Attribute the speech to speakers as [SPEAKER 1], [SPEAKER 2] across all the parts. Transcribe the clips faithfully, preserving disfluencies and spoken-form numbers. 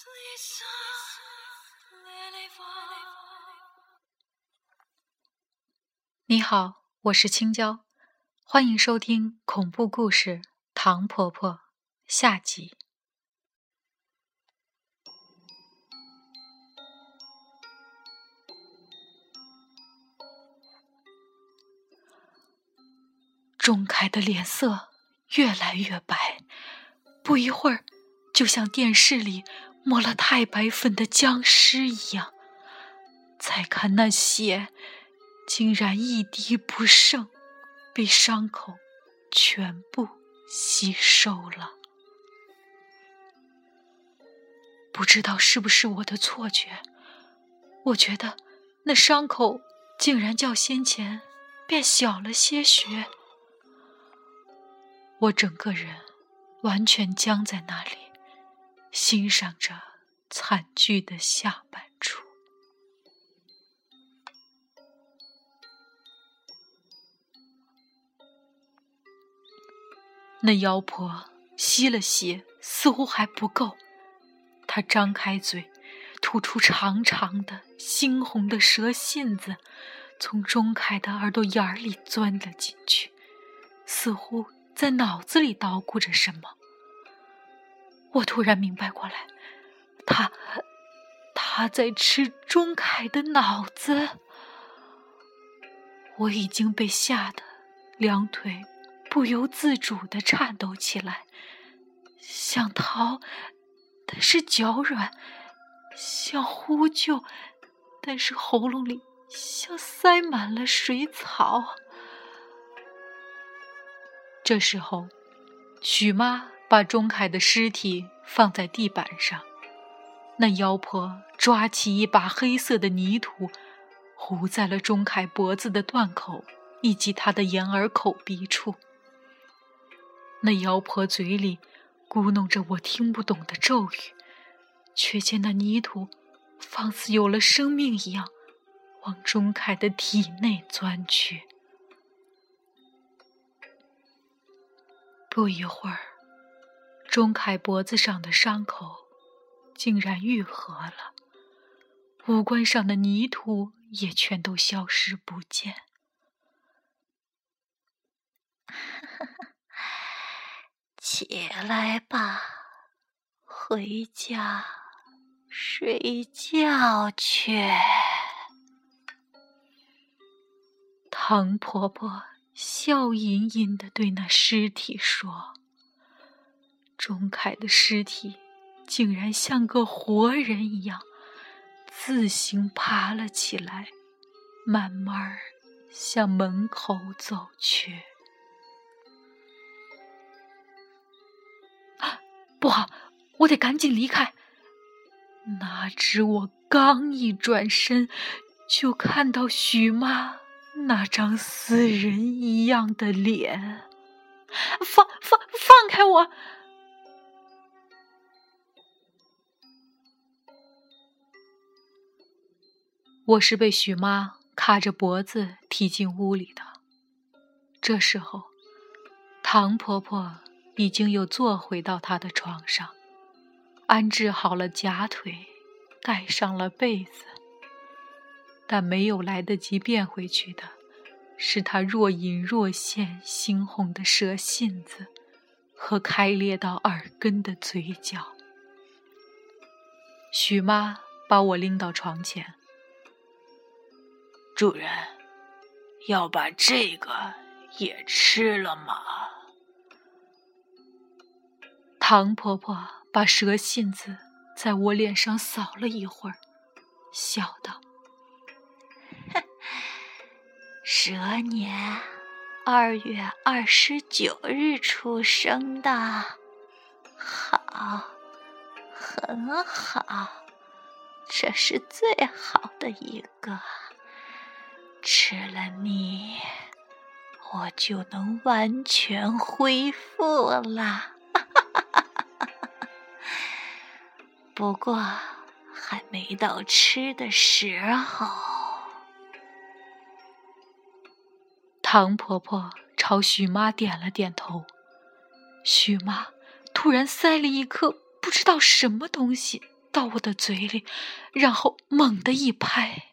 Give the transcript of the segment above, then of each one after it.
[SPEAKER 1] 你好，我是青椒，欢迎收听恐怖故事《唐婆婆》下集。钟凯的脸色越来越白，不一会儿就像电视里抹了太白粉的僵尸一样。再看那血，竟然一滴不剩，被伤口全部吸收了。不知道是不是我的错觉，我觉得那伤口竟然较先前变小了些许。我整个人完全僵在那里，欣赏着惨剧的下半处。那妖婆吸了血，似乎还不够。她张开嘴，吐出长长的猩红的蛇信子，从钟凯的耳朵眼儿里钻了进去，似乎在脑子里捣鼓着什么。我突然明白过来，他他在吃钟凯的脑子。我已经被吓得两腿不由自主地颤抖起来，想逃，但是脚软；想呼救，但是喉咙里像塞满了水草。这时候，许妈把钟凯的尸体放在地板上，那妖婆抓起一把黑色的泥土，糊在了钟凯脖子的断口以及他的眼耳口鼻处。那妖婆嘴里咕哝着我听不懂的咒语，却见那泥土仿似有了生命一样，往钟凯的体内钻去。不一会儿，钟凯脖子上的伤口竟然愈合了，五官上的泥土也全都消失不见。
[SPEAKER 2] 起来吧，回家睡觉去。
[SPEAKER 1] 唐婆婆笑吟吟地对那尸体说。钟凯的尸体竟然像个活人一样，自行爬了起来，慢慢向门口走去。不好，我得赶紧离开。哪知我刚一转身，就看到许妈那张死人一样的脸。放放放开我！我是被许妈卡着脖子踢进屋里的。这时候，唐婆婆已经又坐回到她的床上，安置好了假腿，盖上了被子。但没有来得及变回去的，是她若隐若现猩红的蛇信子和开裂到耳根的嘴角。许妈把我拎到床前。
[SPEAKER 3] 主人，要把这个也吃了吗？
[SPEAKER 1] 唐婆婆把蛇信子在我脸上扫了一会儿，笑道：
[SPEAKER 2] 蛇年二月二十九日出生的，好，很好，这是最好的一个。吃了你，我就能完全恢复了。不过还没到吃的时候。
[SPEAKER 1] 唐婆婆朝许妈点了点头，许妈突然塞了一颗不知道什么东西到我的嘴里，然后猛地一拍。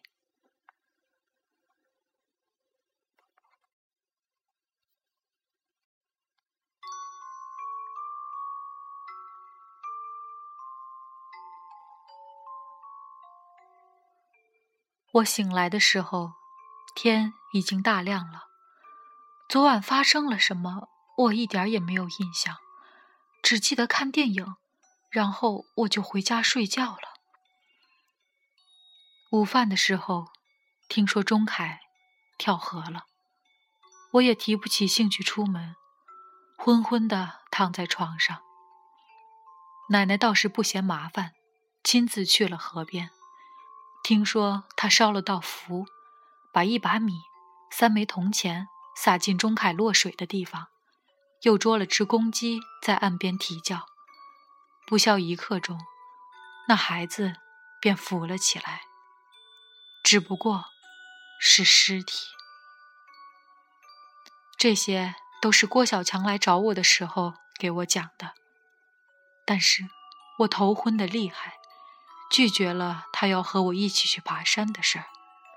[SPEAKER 1] 我醒来的时候，天已经大亮了。昨晚发生了什么，我一点也没有印象，只记得看电影，然后我就回家睡觉了。午饭的时候，听说钟凯跳河了，我也提不起兴趣出门，昏昏地躺在床上。奶奶倒是不嫌麻烦，亲自去了河边。听说她烧了道符，把一把米、三枚铜钱撒进钟凯落水的地方，又捉了只公鸡在岸边啼叫。不消一刻钟，那孩子便浮了起来，只不过是尸体。这些都是郭小强来找我的时候给我讲的，但是我头昏得厉害，拒绝了他要和我一起去爬山的事儿。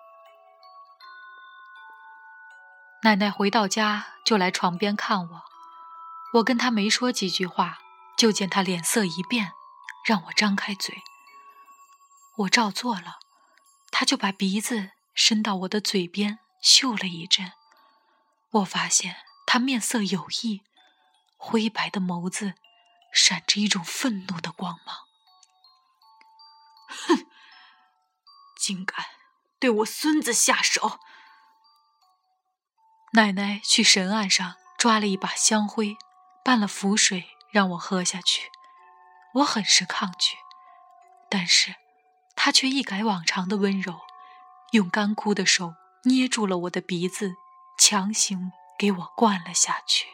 [SPEAKER 1] 奶奶回到家就来床边看我，我跟她没说几句话，就见她脸色一变，让我张开嘴。我照做了，她就把鼻子伸到我的嘴边嗅了一阵。我发现她面色有异，灰白的眸子闪着一种愤怒的光芒。
[SPEAKER 3] 哼，竟敢对我孙子下手！
[SPEAKER 1] 奶奶去神案上抓了一把香灰，拌了符水让我喝下去。我很是抗拒，但是她却一改往常的温柔，用干枯的手捏住了我的鼻子，强行给我灌了下去。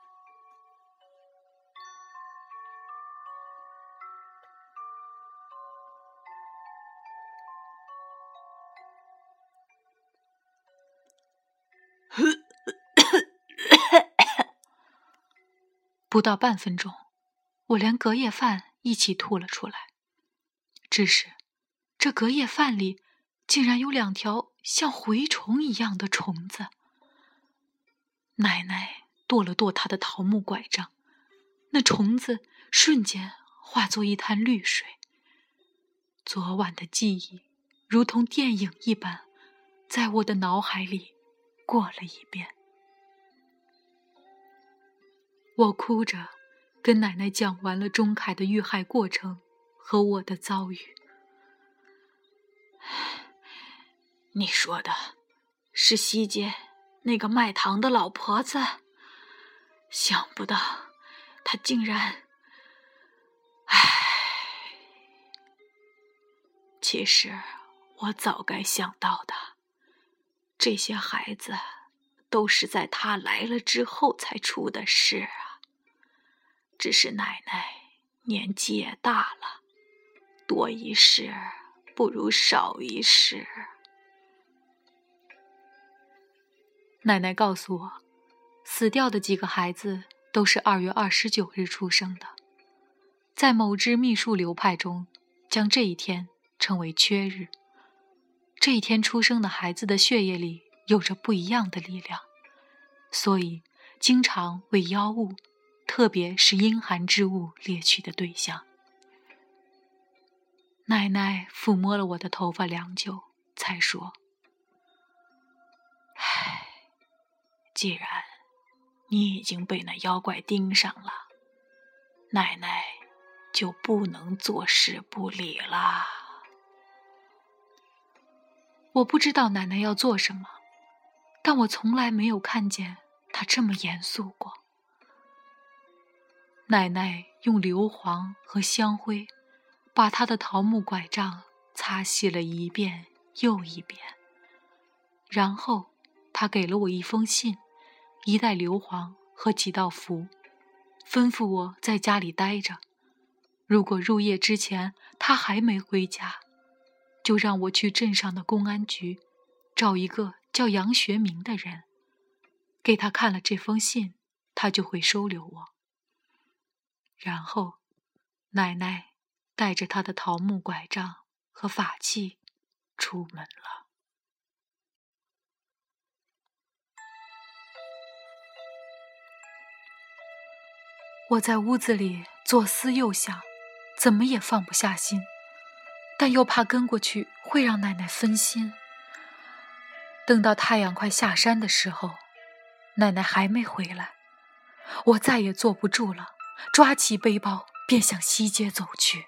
[SPEAKER 1] 不到半分钟，我连隔夜饭一起吐了出来。只是这隔夜饭里竟然有两条像蛔虫一样的虫子。奶奶跺了跺她的桃木拐杖，那虫子瞬间化作一滩绿水。昨晚的记忆如同电影一般，在我的脑海里过了一遍。我哭着跟奶奶讲完了钟凯的遇害过程和我的遭遇。
[SPEAKER 3] 你说的是西街那个卖糖的老婆子？想不到她竟然……唉，其实我早该想到的，这些孩子都是在她来了之后才出的事啊。只是奶奶年纪也大了，多一事不如少一事。
[SPEAKER 1] 奶奶告诉我，死掉的几个孩子都是二月二十九日出生的，在某支秘术流派中，将这一天称为缺日。这一天出生的孩子的血液里有着不一样的力量，所以经常为妖物，特别是阴寒之物猎取的对象。奶奶抚摸了我的头发良久，才说：
[SPEAKER 3] 唉，既然你已经被那妖怪盯上了，奶奶就不能坐视不理啦。
[SPEAKER 1] 我不知道奶奶要做什么，但我从来没有看见她这么严肃过。奶奶用硫磺和香灰把她的桃木拐杖擦洗了一遍又一遍，然后她给了我一封信，一袋硫磺和几道符，吩咐我在家里待着。如果入夜之前她还没回家，就让我去镇上的公安局找一个叫杨学明的人，给他看了这封信，他就会收留我。然后奶奶带着他的桃木拐杖和法器出门了。我在屋子里左思右想，怎么也放不下心，但又怕跟过去会让奶奶分心。等到太阳快下山的时候，奶奶还没回来，我再也坐不住了，抓起背包便向西街走去。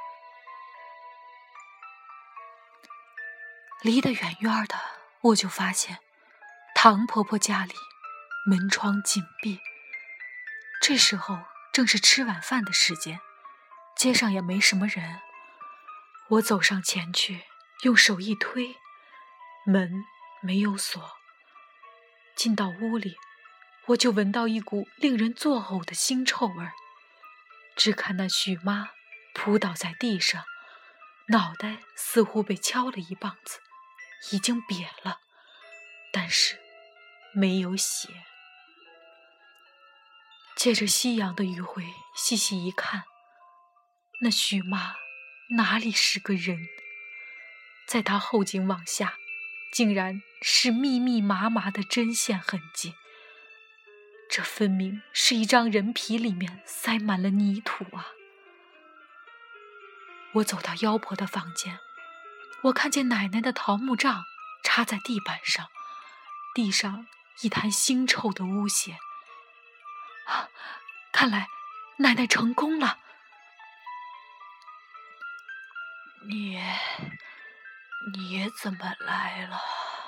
[SPEAKER 1] 离得远远的，我就发现唐婆婆家里门窗紧闭，这时候正是吃晚饭的时间，街上也没什么人。我走上前去，用手一推，门没有锁。进到屋里，我就闻到一股令人作呕的腥臭味儿。只看那许妈扑倒在地上，脑袋似乎被敲了一棒子，已经瘪了，但是没有血。借着夕阳的余晖细细一看，那许妈哪里是个人，在她后颈往下竟然是密密麻麻的针线痕迹，这分明是一张人皮里面塞满了泥土啊！我走到妖婆的房间，我看见奶奶的桃木杖插在地板上，地上一滩腥臭的污血。啊，看来奶奶成功了。
[SPEAKER 2] 你，你怎么来了？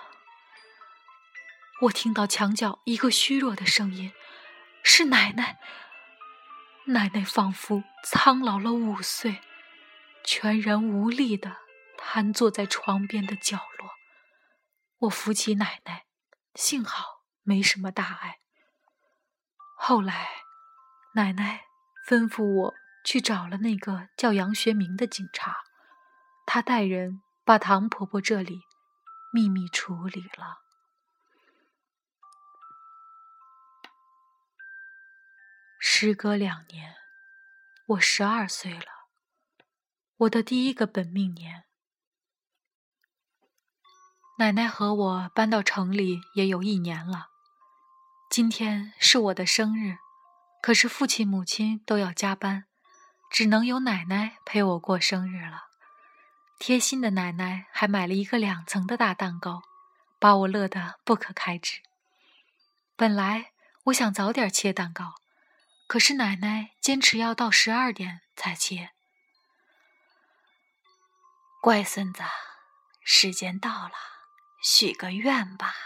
[SPEAKER 1] 我听到墙角一个虚弱的声音，是奶奶。奶奶仿佛苍老了五岁，全然无力地瘫坐在床边的角落。我扶起奶奶，幸好没什么大碍。后来，奶奶吩咐我去找了那个叫杨学明的警察，他带人把唐婆婆这里秘密处理了。时隔两年，我十二岁了，我的第一个本命年。奶奶和我搬到城里也有一年了。今天是我的生日，可是父亲母亲都要加班，只能由奶奶陪我过生日了。贴心的奶奶还买了一个两层的大蛋糕，把我乐得不可开支。本来我想早点切蛋糕，可是奶奶坚持要到十二点才切。
[SPEAKER 2] 乖孙子，时间到了，许个愿吧。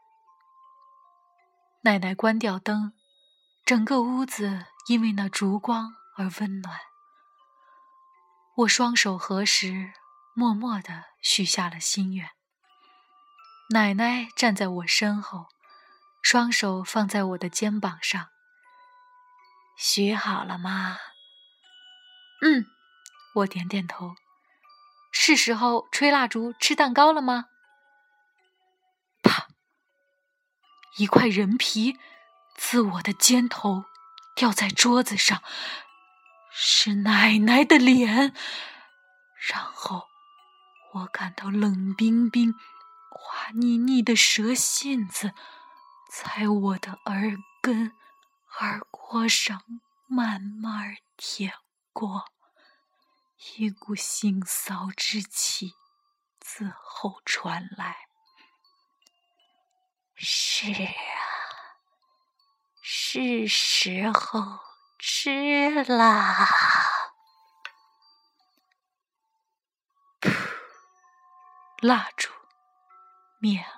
[SPEAKER 1] 奶奶关掉灯，整个屋子因为那烛光而温暖。我双手合十，默默地许下了心愿。奶奶站在我身后，双手放在我的肩膀上。
[SPEAKER 2] 许好了吗？
[SPEAKER 1] 嗯，我点点头。是时候吹蜡烛吃蛋糕了吗？啪！一块人皮自我的肩头掉在桌子上，是奶奶的脸。然后我感到冷冰冰、滑腻腻的蛇信子在我的耳根、耳廓上慢慢舔过，一股腥臊之气自后传来。
[SPEAKER 2] 是啊，是时候吃啦。
[SPEAKER 1] 噗，蜡烛灭了。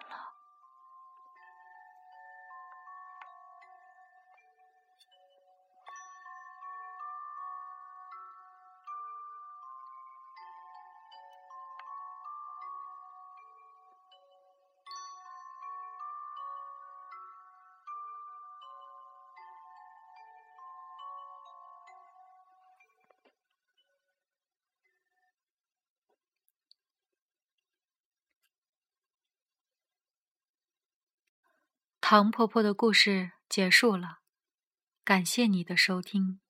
[SPEAKER 1] 唐婆婆的故事结束了，感谢你的收听。